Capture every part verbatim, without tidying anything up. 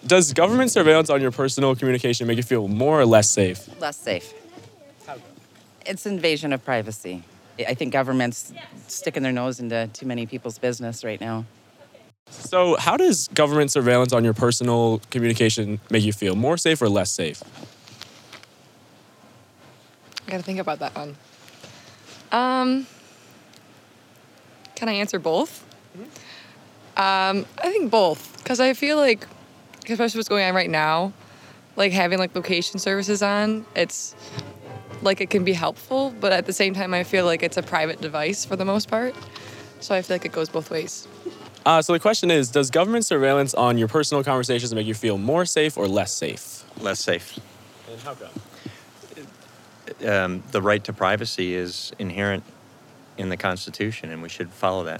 Does government surveillance on your personal communication make you feel more or less safe? Less safe. It's invasion of privacy. I think government's sticking their nose into too many people's business right now. So how does government surveillance on your personal communication make you feel more safe or less safe? I gotta think about that one. Um, can I answer both? Mm-hmm. Um, I think both, because I feel like, especially what's going on right now, like having like location services on, it's like it can be helpful, but at the same time, I feel like it's a private device for the most part. So I feel like it goes both ways. Uh, so the question is, does government surveillance on your personal conversations make you feel more safe or less safe? Less safe. And how come? Um, the right to privacy is inherent in the Constitution, and we should follow that.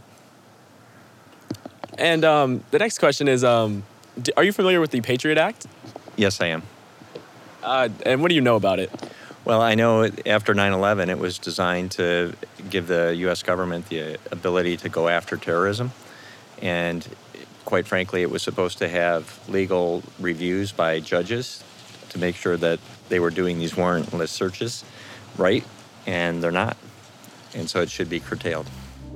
And um, the next question is, um, d- are you familiar with the Patriot Act? Yes, I am. Uh, and what do you know about it? Well, I know after nine eleven, it was designed to give the U S government the ability to go after terrorism. And quite frankly, it was supposed to have legal reviews by judges to make sure that they were doing these warrantless searches right, and they're not. And so it should be curtailed.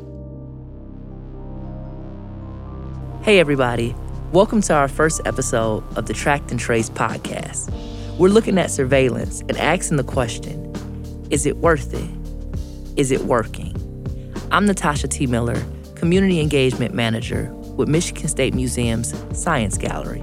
Hey, everybody. Welcome to our first episode of the Tracked and Traced podcast. We're looking at surveillance and asking the question, is it worth it? Is it working? I'm Natasha T. Miller, Community Engagement Manager with Michigan State Museum's Science Gallery.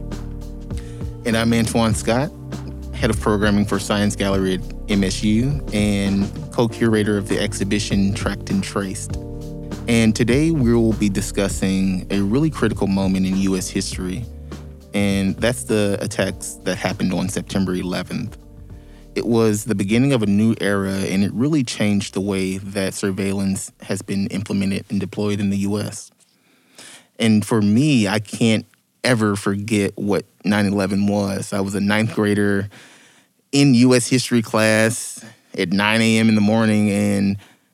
And I'm Antoine Scott, Head of Programming for Science Gallery at M S U and co-curator of the exhibition Tracked and Traced. And today we will be discussing a really critical moment in U S history, and that's the attacks that happened on September eleventh. It was the beginning of a new era, and it really changed the way that surveillance has been implemented and deployed in the U S. And for me, I can't ever forget what nine eleven was. I was a ninth grader in U S history class at nine a.m. in the morning, and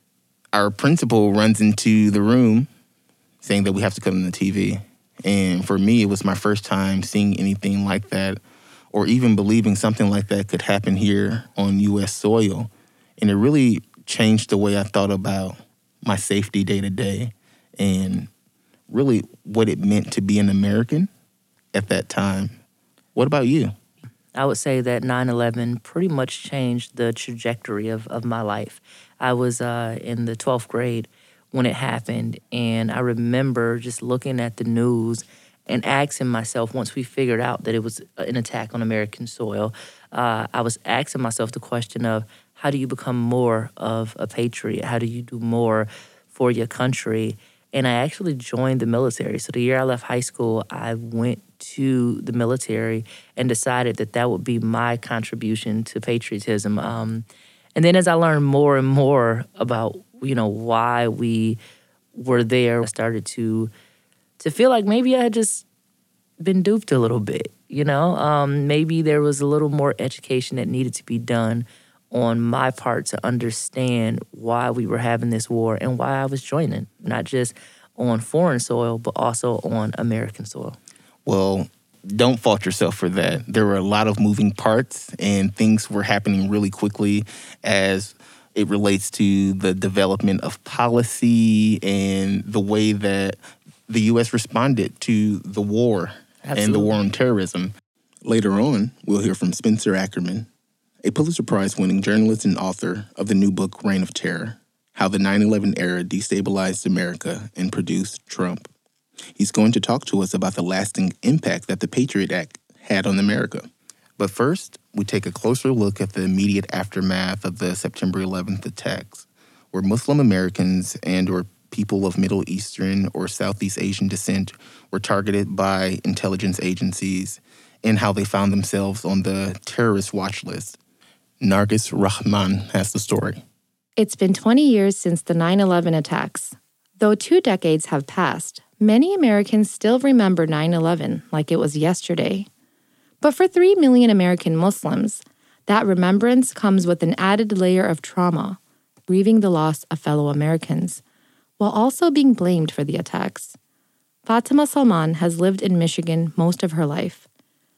our principal runs into the room saying that we have to cut on the T V. And for me, it was my first time seeing anything like that, or even believing something like that could happen here on U S soil. And it really changed the way I thought about my safety day to day and really what it meant to be an American at that time. What about you? I would say that nine eleven pretty much changed the trajectory of, of my life. I was uh, in the twelfth grade when it happened, and I remember just looking at the news and asking myself, once we figured out that it was an attack on American soil, uh, I was asking myself the question of, how do you become more of a patriot? How do you do more for your country? And I actually joined the military. So the year I left high school, I went to the military and decided that that would be my contribution to patriotism. Um, and then as I learned more and more about, you know, why we were there, I started to to feel like maybe I had just been duped a little bit, you know? Um, maybe there was a little more education that needed to be done on my part to understand why we were having this war and why I was joining, not just on foreign soil, but also on American soil. Well, don't fault yourself for that. There were a lot of moving parts, and things were happening really quickly as it relates to the development of policy and the way that the U S responded to the war Absolutely. and the war on terrorism. Later on, we'll hear from Spencer Ackerman, a Pulitzer Prize-winning journalist and author of the new book, Reign of Terror, How the nine eleven Era Destabilized America and Produced Trump. He's going to talk to us about the lasting impact that the Patriot Act had on America. But first, we take a closer look at the immediate aftermath of the September eleventh attacks, where Muslim Americans and or people of Middle Eastern or Southeast Asian descent were targeted by intelligence agencies and how they found themselves on the terrorist watch list. Nargis Rahman has the story. It's been twenty years since the nine eleven attacks. Though two decades have passed, many Americans still remember nine eleven like it was yesterday. But for three million American Muslims, that remembrance comes with an added layer of trauma, grieving the loss of fellow Americans, while also being blamed for the attacks. Fatima Salman has lived in Michigan most of her life.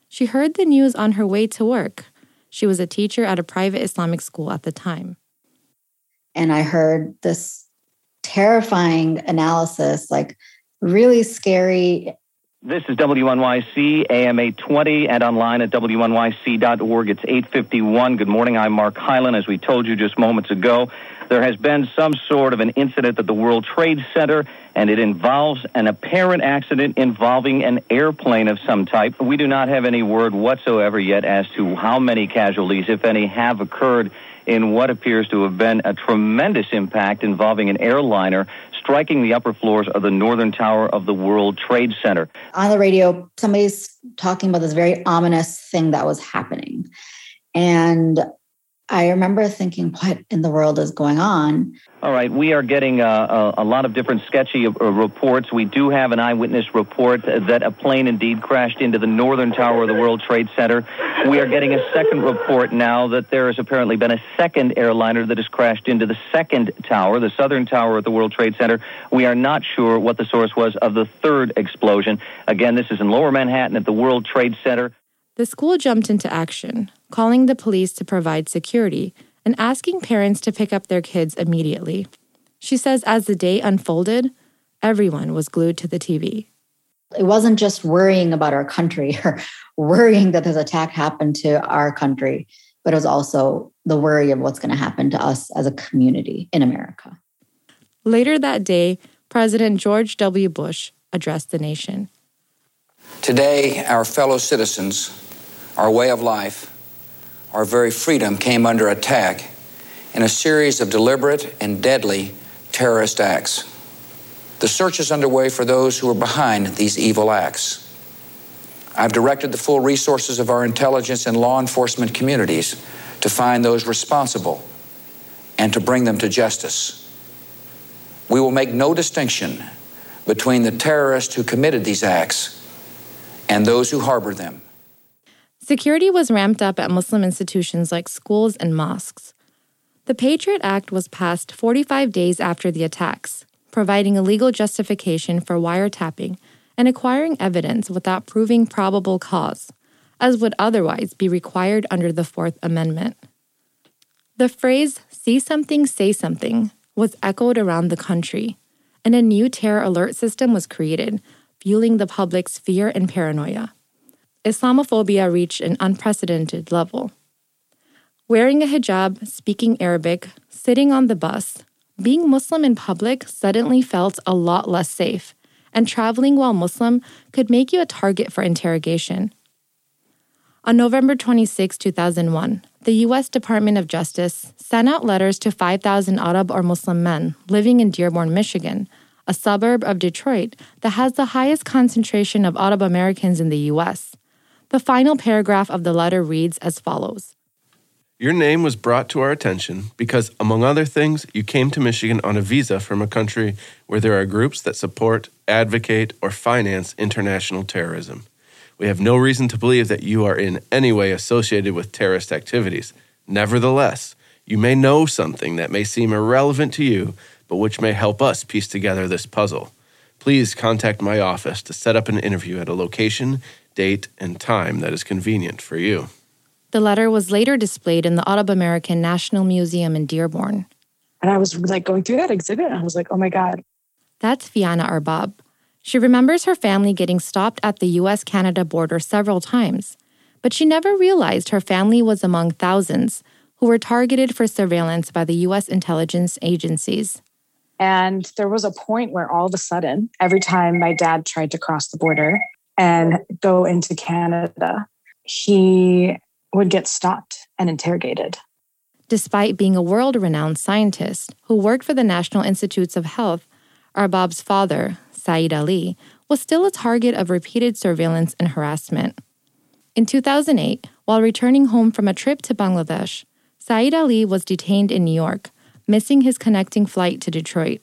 She heard the news on her way to work. She was a teacher at a private Islamic school at the time. And I heard this terrifying analysis, like really scary. This is W N Y C, A M eight twenty, and online at W N Y C dot org. It's eight fifty-one. Good morning. I'm Mark Hyland. As we told you just moments ago, there has been some sort of an incident at the World Trade Center, and it involves an apparent accident involving an airplane of some type. We do not have any word whatsoever yet as to how many casualties, if any, have occurred in what appears to have been a tremendous impact involving an airliner striking the upper floors of the northern tower of the World Trade Center. On the radio, somebody's talking about this very ominous thing that was happening. And I remember thinking, what in the world is going on? All right, we are getting uh, a, a lot of different sketchy uh, reports. We do have an eyewitness report that a plane indeed crashed into the northern tower of the World Trade Center. We are getting a second report now that there has apparently been a second airliner that has crashed into the second tower, the southern tower of the World Trade Center. We are not sure what the source was of the third explosion. Again, this is in Lower Manhattan at the World Trade Center. The school jumped into action, calling the police to provide security and asking parents to pick up their kids immediately. She says as the day unfolded, everyone was glued to the T V. It wasn't just worrying about our country or worrying that this attack happened to our country, but it was also the worry of what's going to happen to us as a community in America. Later that day, President George W. Bush addressed the nation. Today, our fellow citizens, our way of life, our very freedom came under attack in a series of deliberate and deadly terrorist acts. The search is underway for those who are behind these evil acts. I've directed the full resources of our intelligence and law enforcement communities to find those responsible and to bring them to justice. We will make no distinction between the terrorists who committed these acts and those who harbor them. Security was ramped up at Muslim institutions like schools and mosques. The Patriot Act was passed forty-five days after the attacks, providing a legal justification for wiretapping and acquiring evidence without proving probable cause, as would otherwise be required under the Fourth Amendment. The phrase, "see something, say something," was echoed around the country, and a new terror alert system was created, fueling the public's fear and paranoia. Islamophobia reached an unprecedented level. Wearing a hijab, speaking Arabic, sitting on the bus, being Muslim in public suddenly felt a lot less safe, and traveling while Muslim could make you a target for interrogation. On November twenty-sixth, two thousand one, the U S Department of Justice sent out letters to five thousand Arab or Muslim men living in Dearborn, Michigan, a suburb of Detroit that has the highest concentration of Arab Americans in the U S. The final paragraph of the letter reads as follows. Your name was brought to our attention because, among other things, you came to Michigan on a visa from a country where there are groups that support, advocate, or finance international terrorism. We have no reason to believe that you are in any way associated with terrorist activities. Nevertheless, you may know something that may seem irrelevant to you, but which may help us piece together this puzzle. Please contact my office to set up an interview at a location, date, and time that is convenient for you. The letter was later displayed in the Arab American National Museum in Dearborn. And I was like going through that exhibit, and I was like, oh my God. That's Fiana Arbab. She remembers her family getting stopped at the U S Canada border several times, but she never realized her family was among thousands who were targeted for surveillance by the U S intelligence agencies. And there was a point where all of a sudden, every time my dad tried to cross the border and go into Canada, he would get stopped and interrogated. Despite being a world-renowned scientist who worked for the National Institutes of Health, Arbab's father, Saeed Ali, was still a target of repeated surveillance and harassment. In two thousand eight, while returning home from a trip to Bangladesh, Saeed Ali was detained in New York, missing his connecting flight to Detroit.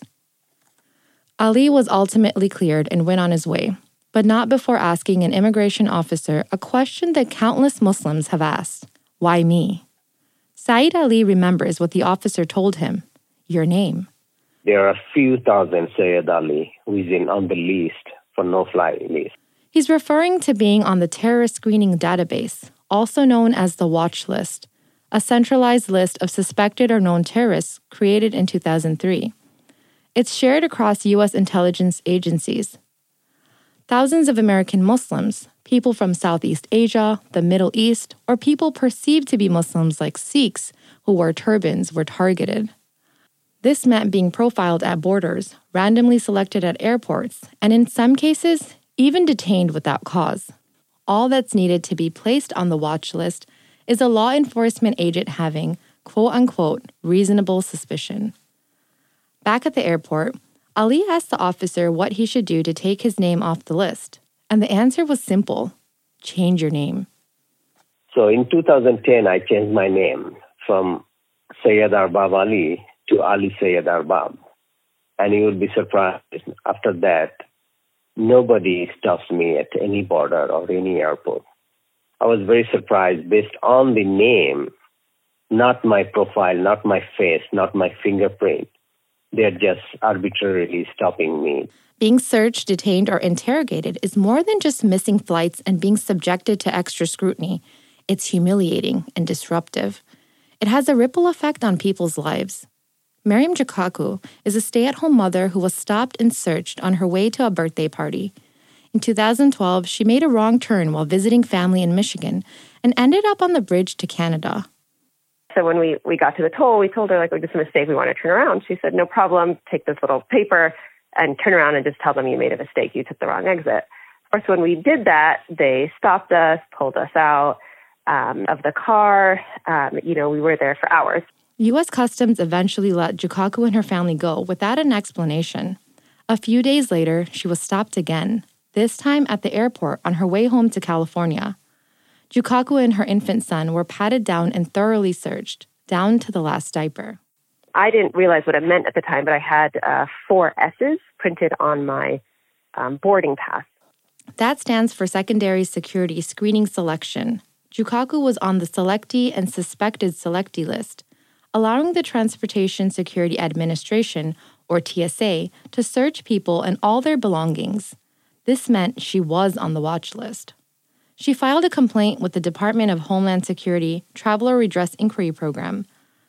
Ali was ultimately cleared and went on his way, but not before asking an immigration officer a question that countless Muslims have asked: why me? Saeed Ali remembers what the officer told him: your name. There are a few thousand Saeed Ali who is in on the list for no-fly list. He's referring to being on the terrorist screening database, also known as the Watch List, a centralized list of suspected or known terrorists created in two thousand three. It's shared across U S intelligence agencies. Thousands of American Muslims, people from Southeast Asia, the Middle East, or people perceived to be Muslims like Sikhs who wore turbans were targeted. This meant being profiled at borders, randomly selected at airports, and in some cases, even detained without cause. All that's needed to be placed on the watch list is a law enforcement agent having, quote-unquote, reasonable suspicion. Back at the airport, Ali asked the officer what he should do to take his name off the list, and the answer was simple: change your name. So in two thousand ten, I changed my name from Syed Arbab Ali to Ali Syed Arbab. And you will be surprised, after that, nobody stops me at any border or any airport. I was very surprised based on the name, not my profile, not my face, not my fingerprint. They're just arbitrarily stopping me. Being searched, detained, or interrogated is more than just missing flights and being subjected to extra scrutiny. It's humiliating and disruptive. It has a ripple effect on people's lives. Mariam Jukaku is a stay-at-home mother who was stopped and searched on her way to a birthday party. In two thousand twelve, she made a wrong turn while visiting family in Michigan and ended up on the bridge to Canada. So when we, we got to the toll, we told her, like, we just a mistake, we want to turn around. She said, no problem, take this little paper and turn around and just tell them you made a mistake, you took the wrong exit. Of course, when we did that, they stopped us, pulled us out um, of the car. Um, you know, we were there for hours. U S Customs eventually let Jukaku and her family go without an explanation. A few days later, she was stopped again, this time at the airport on her way home to California. Jukaku and her infant son were patted down and thoroughly searched, down to the last diaper. I didn't realize what it meant at the time, but I had uh, four S's printed on my um, boarding pass. That stands for Secondary Security Screening Selection. Jukaku was on the selectee and suspected selectee list, allowing the Transportation Security Administration, or T S A, to search people and all their belongings. This meant she was on the watch list. She filed a complaint with the Department of Homeland Security Traveler Redress Inquiry Program.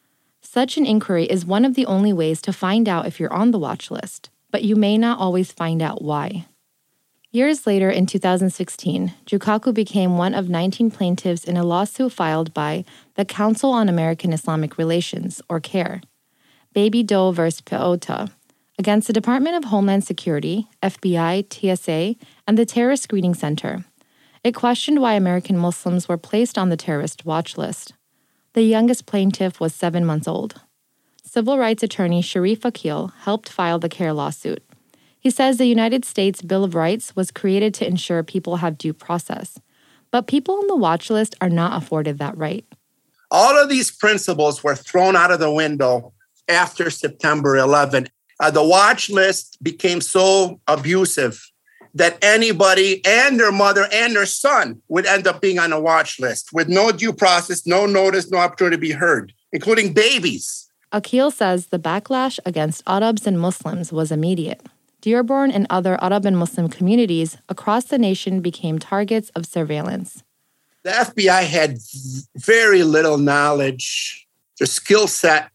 Such an inquiry is one of the only ways to find out if you're on the watch list, but you may not always find out why. Years later, in two thousand sixteen, Jukaku became one of nineteen plaintiffs in a lawsuit filed by the Council on American Islamic Relations, or CAIR, Baby Doe versus Peota, against the Department of Homeland Security, F B I, T S A, and the Terrorist Screening Center. It questioned why American Muslims were placed on the terrorist watch list. The youngest plaintiff was seven months old. Civil rights attorney Sharif Akil helped file the CAIR lawsuit. He says the United States Bill of Rights was created to ensure people have due process, but people on the watch list are not afforded that right. All of these principles were thrown out of the window after September eleventh. Uh, the watch list became so abusive that anybody and their mother and their son would end up being on a watch list with no due process, no notice, no opportunity to be heard, including babies. Akil says the backlash against Arabs and Muslims was immediate. Dearborn and other Arab and Muslim communities across the nation became targets of surveillance. The F B I had very little knowledge. The skill set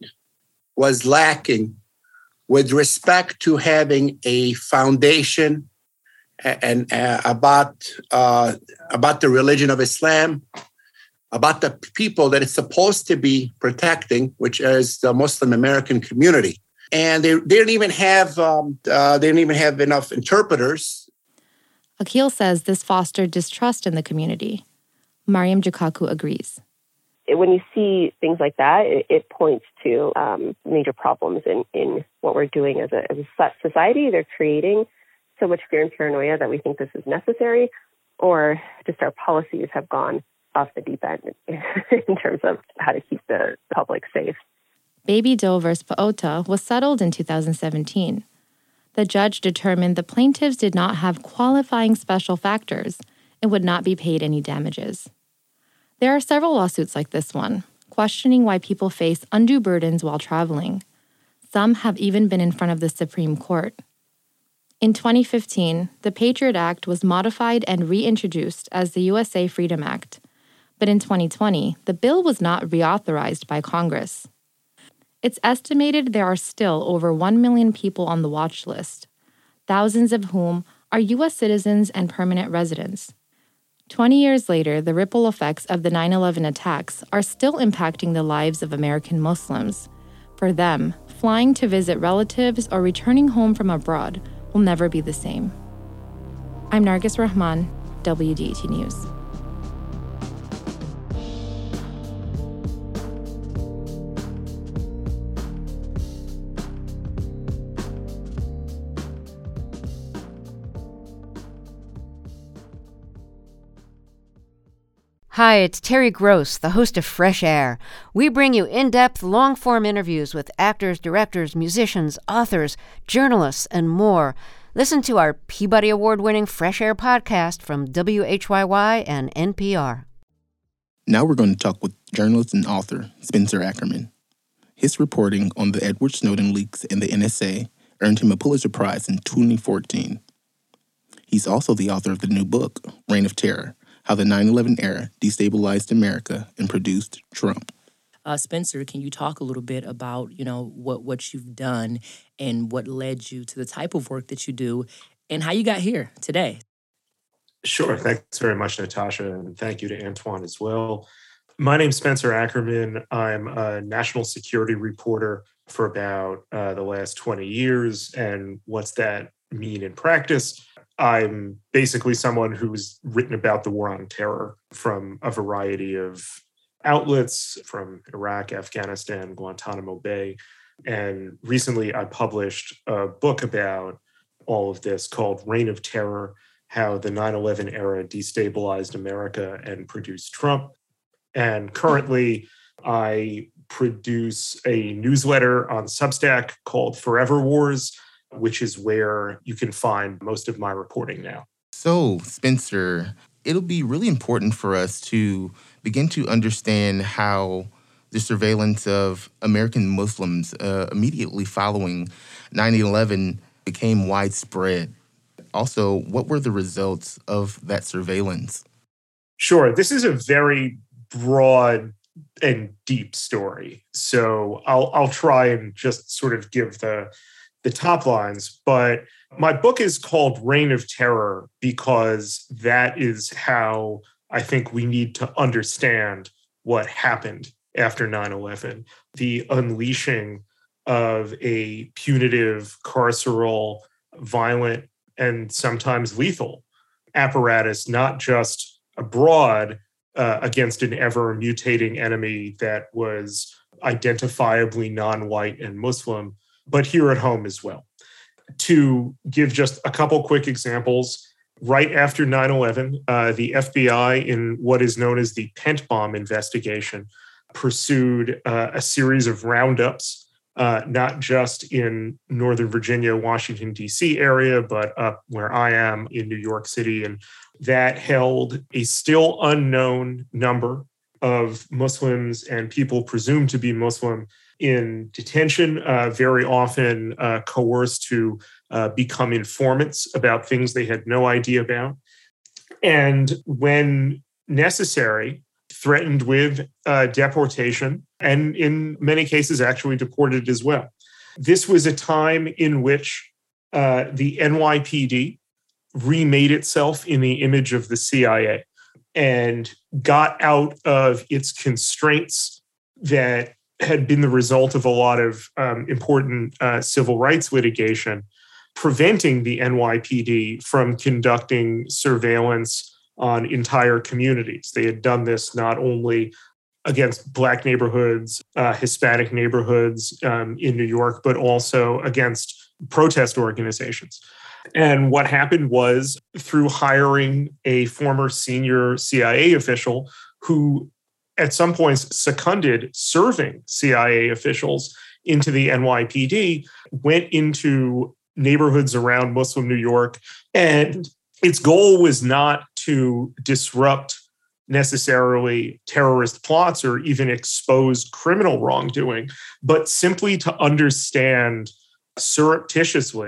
was lacking with respect to having a foundation and uh, about uh, about the religion of Islam, about the people that it's supposed to be protecting, which is the Muslim American community. And they, they didn't even have um, uh, they didn't even have enough interpreters. Akil says this fostered distrust in the community. Mariam Jukaku agrees. When you see things like that, it, it points to um, major problems in, in what we're doing as a, as a society. They're creating so much fear and paranoia that we think this is necessary, or just our policies have gone off the deep end in terms of how to keep the public safe. Baby Doe versus Peota was settled in two thousand seventeen. The judge determined the plaintiffs did not have qualifying special factors and would not be paid any damages. There are several lawsuits like this one, questioning why people face undue burdens while traveling. Some have even been in front of the Supreme Court. In twenty fifteen, the Patriot Act was modified and reintroduced as the U S A Freedom Act. But in twenty twenty, the bill was not reauthorized by Congress. It's estimated there are still over one million people on the watch list, thousands of whom are U S citizens and permanent residents. twenty years later, the ripple effects of the nine eleven attacks are still impacting the lives of American Muslims. For them, flying to visit relatives or returning home from abroad will never be the same. I'm Nargis Rahman, W D E T News. Hi, it's Terry Gross, the host of Fresh Air. We bring you in-depth, long-form interviews with actors, directors, musicians, authors, journalists, and more. Listen to our Peabody Award-winning Fresh Air podcast from W H Y Y and N P R. Now we're going to talk with journalist and author Spencer Ackerman. His reporting on the Edward Snowden leaks and the N S A earned him a Pulitzer Prize in twenty fourteen. He's also the author of the new book, Reign of Terror: How the nine eleven Era Destabilized America and Produced Trump. Uh, Spencer, can you talk a little bit about, you know, what, what you've done and what led you to the type of work that you do and how you got here today? Sure. Thanks very much, Natasha, and thank you to Antoine as well. My name's Spencer Ackerman. I'm a national security reporter for about uh, the last twenty years. And what's that mean in practice? I'm basically someone who's written about the war on terror from a variety of outlets, from Iraq, Afghanistan, Guantanamo Bay. And recently I published a book about all of this called Reign of Terror: How the nine eleven Era Destabilized America and Produced Trump. And currently I produce a newsletter on Substack called Forever Wars, which is where you can find most of my reporting now. So, Spencer, it'll be really important for us to begin to understand how the surveillance of American Muslims uh, immediately following nine eleven became widespread. Also, what were the results of that surveillance? Sure. This is a very broad and deep story. So I'll I'll try and just sort of give the the top lines, but my book is called Reign of Terror because that is how I think we need to understand what happened after nine eleven. The unleashing of a punitive, carceral, violent, and sometimes lethal apparatus, not just abroad uh, against an ever-mutating enemy that was identifiably non-white and Muslim, but here at home as well. To give just a couple quick examples, right after nine eleven, uh, the F B I, in what is known as the Pent Bomb investigation, pursued uh, a series of roundups, uh, not just in Northern Virginia, Washington, D C area, but up where I am in New York City. And that held a still unknown number of Muslims and people presumed to be Muslim in detention, uh, very often uh, coerced to uh, become informants about things they had no idea about. And when necessary, threatened with uh, deportation, and in many cases actually deported as well. This was a time in which uh, the N Y P D remade itself in the image of the C I A and got out of its constraints that had been the result of a lot of um, important uh, civil rights litigation, preventing the N Y P D from conducting surveillance on entire communities. They had done this not only against Black neighborhoods, uh, Hispanic neighborhoods um, in New York, but also against protest organizations. And what happened was, through hiring a former senior C I A official who at some points seconded serving C I A officials into the N Y P D, went into neighborhoods around Muslim New York. And its goal was not to disrupt necessarily terrorist plots or even expose criminal wrongdoing, but simply to understand surreptitiously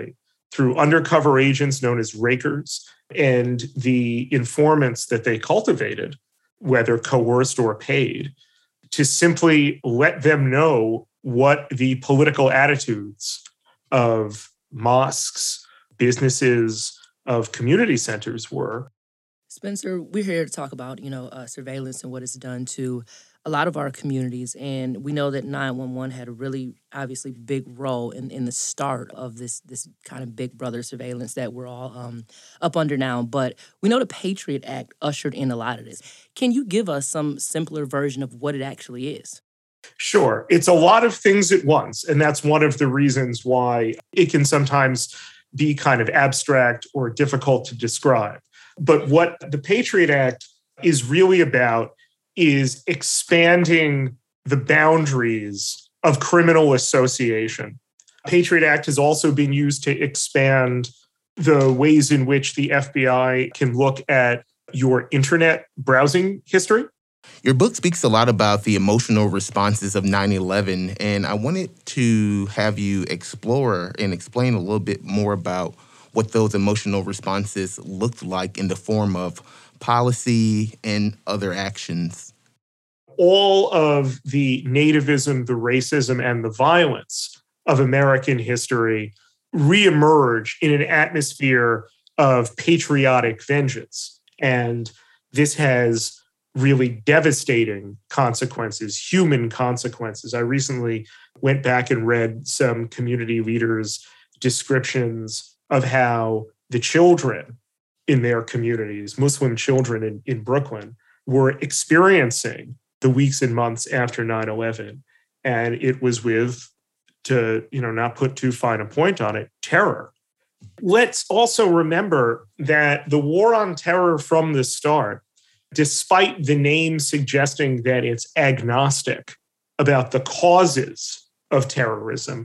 through undercover agents known as rakers and the informants that they cultivated, whether coerced or paid, to simply let them know what the political attitudes of mosques, businesses, of community centers were. Spencer, we're here to talk about, you know, uh, surveillance and what it's done to a lot of our communities. And we know that nine one one had a really, obviously, big role in, in the start of this this kind of big brother surveillance that we're all um, up under now. But we know the Patriot Act ushered in a lot of this. Can you give us some simpler version of what it actually is? Sure. It's a lot of things at once. And that's one of the reasons why it can sometimes be kind of abstract or difficult to describe. But what the Patriot Act is really about is expanding the boundaries of criminal association. Patriot Act has also been used to expand the ways in which the F B I can look at your internet browsing history. Your book speaks a lot about the emotional responses of nine eleven, and I wanted to have you explore and explain a little bit more about what those emotional responses looked like in the form of policy and other actions. All of the nativism, the racism, and the violence of American history reemerge in an atmosphere of patriotic vengeance. And this has really devastating consequences, human consequences. I recently went back and read some community leaders' descriptions of how the children in their communities, Muslim children in, in Brooklyn, were experiencing the weeks and months after nine eleven. And it was with, to you know, not put too fine a point on it, terror. Let's also remember that the war on terror from the start, despite the name suggesting that it's agnostic about the causes of terrorism,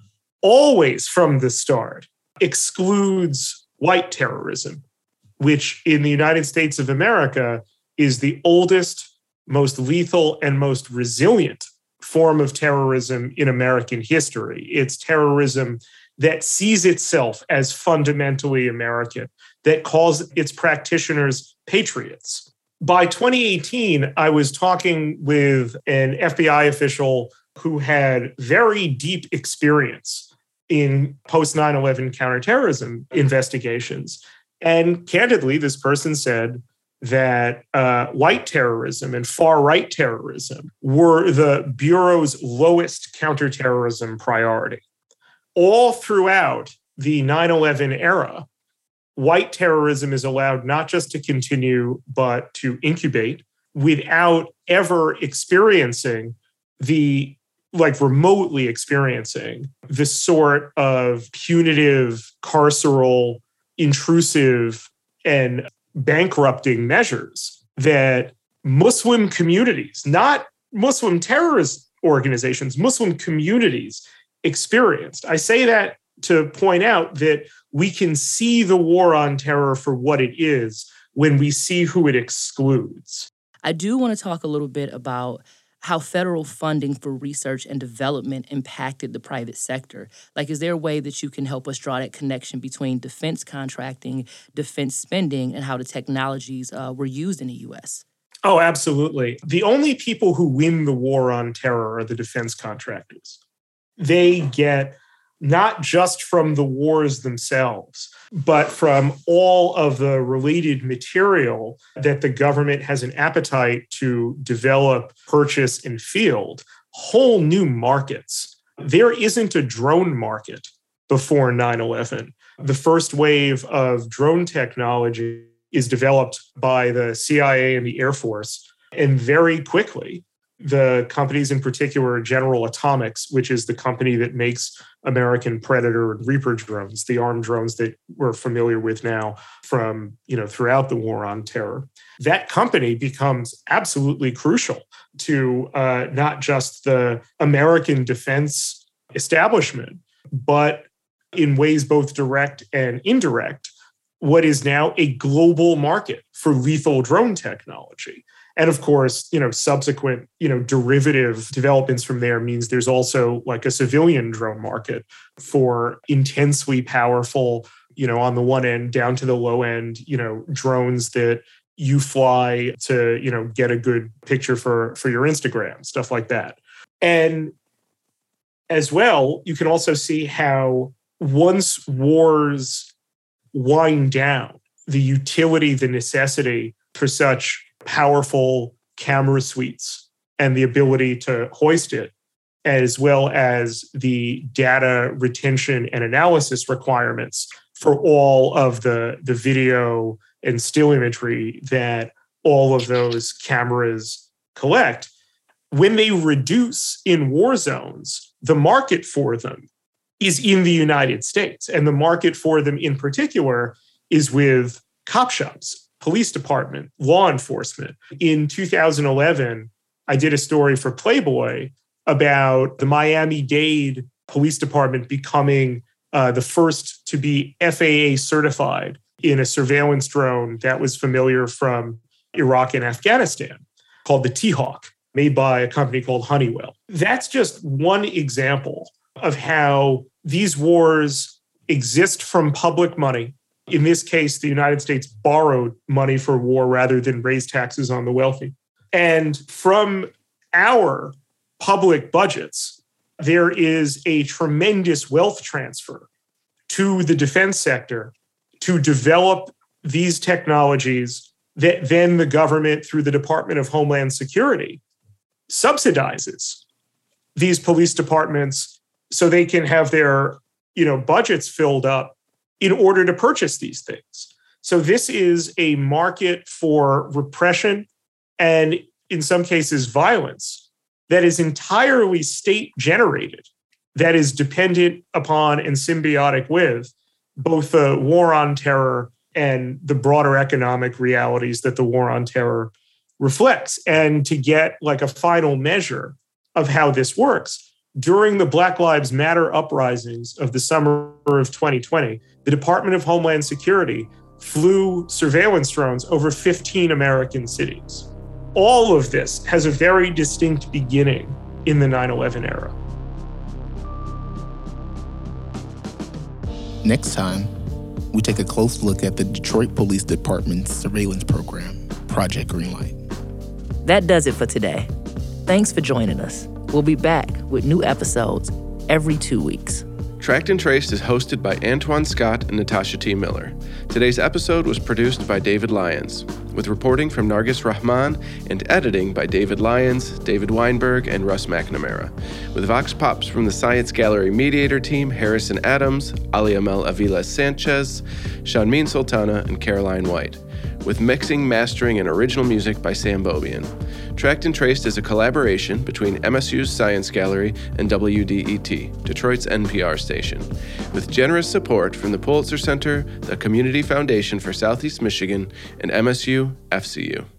always from the start excludes white terrorism, which in the United States of America is the oldest, most lethal, and most resilient form of terrorism in American history. It's terrorism that sees itself as fundamentally American, that calls its practitioners patriots. By twenty eighteen, I was talking with an F B I official who had very deep experience in post nine eleven counterterrorism investigations. And candidly, this person said that uh, white terrorism and far-right terrorism were the Bureau's lowest counterterrorism priority. All throughout the nine eleven era, white terrorism is allowed not just to continue, but to incubate without ever experiencing the, like remotely experiencing the sort of punitive, carceral, intrusive, and bankrupting measures that Muslim communities, not Muslim terrorist organizations, Muslim communities experienced. I say that to point out that we can see the war on terror for what it is when we see who it excludes. I do want to talk a little bit about how federal funding for research and development impacted the private sector. Like, is there a way that you can help us draw that connection between defense contracting, defense spending, and how the technologies uh, were used in the U S? Oh, absolutely. The only people who win the war on terror are the defense contractors. They get not just from the wars themselves, but from all of the related material that the government has an appetite to develop, purchase, and field, whole new markets. There isn't a drone market before nine eleven. The first wave of drone technology is developed by the C I A and the Air Force, and very quickly, the companies, in particular General Atomics, which is the company that makes American Predator and Reaper drones, the armed drones that we're familiar with now from, you know, throughout the war on terror. That company becomes absolutely crucial to uh, not just the American defense establishment, but in ways both direct and indirect, what is now a global market for lethal drone technology. And of course, you know, subsequent, you know, derivative developments from there means there's also like a civilian drone market for intensely powerful, you know, on the one end down to the low end, you know, drones that you fly to, you know, get a good picture for, for your Instagram, stuff like that. And as well, you can also see how once wars wind down, the utility, the necessity for such powerful camera suites and the ability to hoist it, as well as the data retention and analysis requirements for all of the, the video and still imagery that all of those cameras collect. When they reduce in war zones, the market for them is in the United States. And the market for them in particular is with cop shops, police department, law enforcement. In two thousand eleven, I did a story for Playboy about the Miami-Dade Police Department becoming uh, the first to be F A A certified in a surveillance drone that was familiar from Iraq and Afghanistan, called the T-Hawk, made by a company called Honeywell. That's just one example of how these wars exist from public money. In this case, the United States borrowed money for war rather than raise taxes on the wealthy. And from our public budgets, there is a tremendous wealth transfer to the defense sector to develop these technologies that then the government, through the Department of Homeland Security, subsidizes these police departments so they can have their, you know, budgets filled up in order to purchase these things. So this is a market for repression and, in some cases, violence that is entirely state-generated, that is dependent upon and symbiotic with both the war on terror and the broader economic realities that the war on terror reflects. And to get like a final measure of how this works, during the Black Lives Matter uprisings of the summer of twenty twenty, the Department of Homeland Security flew surveillance drones over fifteen American cities. All of this has a very distinct beginning in the nine eleven era. Next time, we take a close look at the Detroit Police Department's surveillance program, Project Greenlight. That does it for today. Thanks for joining us. We'll be back with new episodes every two weeks. Tracked and Traced is hosted by Antoine Scott and Natasha T. Miller. Today's episode was produced by David Lyons, with reporting from Nargis Rahman and editing by David Lyons, David Weinberg, and Russ McNamara, with Vox Pops from the Science Gallery Mediator team, Harrison Adams, Ali Amel Aviles Sanchez, Shanmin Sultana, and Caroline White, with mixing, mastering, and original music by Sam Bobian. Tracked and Traced is a collaboration between M S U's Science Gallery and W D E T, Detroit's N P R station, with generous support from the Pulitzer Center, the Community Foundation for Southeast Michigan, and M S U F C U.